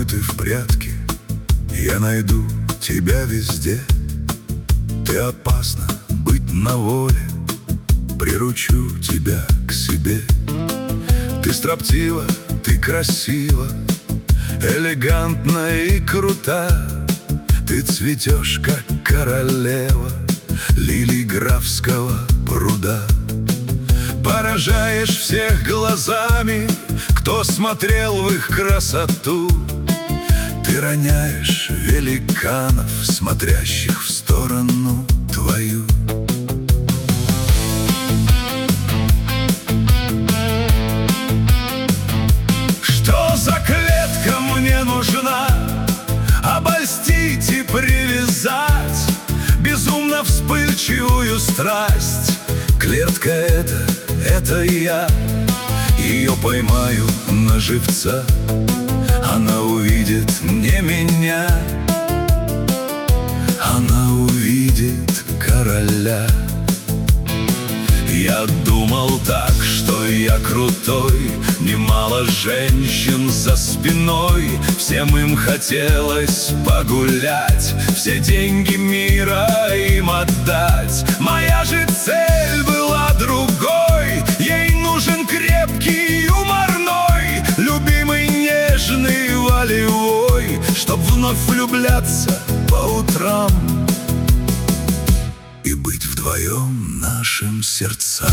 мной ты в прятки, я найду тебя везде. Ты опасна быть на воле, приручу тебя к себе. Ты строптива, ты красива, элегантна и крута. Ты цветешь, как королева лилий графского пруда. Поражаешь всех глазами, кто смотрел в их красоту. Ты роняешь великанов, смотрящих в сторону твою. Что за клетка мне нужна? Обольстить и привязать безумно вспыльчивую страсть. Клетка это я, ее поймаю на живца. Она увидит не меня, она увидит короля. Я думал так, что я крутой, немало женщин за спиной. Всем им хотелось погулять, все деньги мира им отдать. Моя же цель была другой, ей нужен крепкий, юморной, любимый, нежный, волевой, чтоб вновь влюбляться по утрам и быть вдвоем нашим сердцам.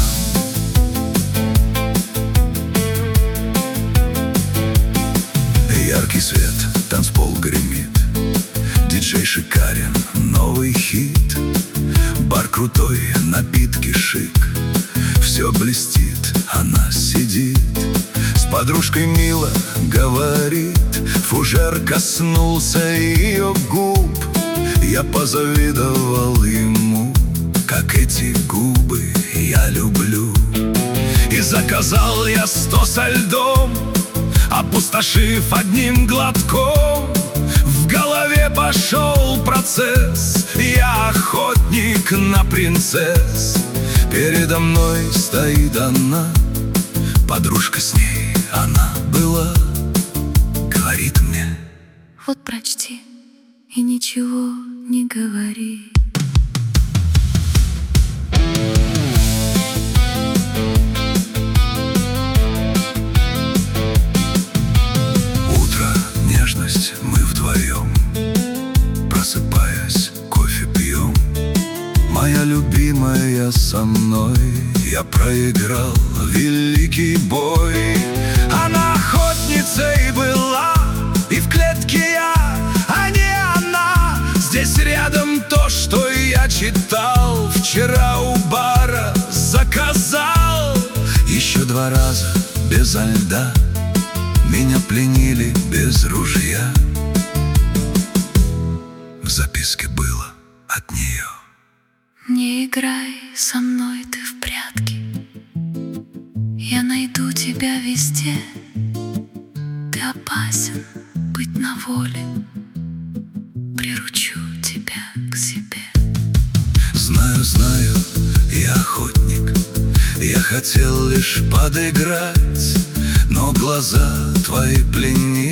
Яркий свет, танцпол гремит, диджей шикарен, новый хит. Бар крутой, напитки шик, все блестит, она сидит. С подружкой мило говорит, фужер коснулся ее губ. Я позавидовал ему, как эти губы я люблю. И заказал я 100 со льдом, опустошив одним глотком. В голове пошел процесс, я охотник на принцесс. Передо мной стоит она, подружка с ней она была. Говорит мне: вот прочти и ничего не говори. Мы вдвоем, просыпаясь, кофе пьем. Моя любимая со мной, я проиграл великий бой. Она охотницей была, и в клетке я, а не она. Здесь рядом то, что я читал, вчера у бара заказал. Еще 2 раза безо льда меня пленили без ружья. В записке было от нее: не играй со мной ты в прятки, я найду тебя везде. Ты опасен быть на воле, приручу тебя к себе. Знаю, знаю, я охотник, я хотел лишь подыграть, но глаза твои пленили.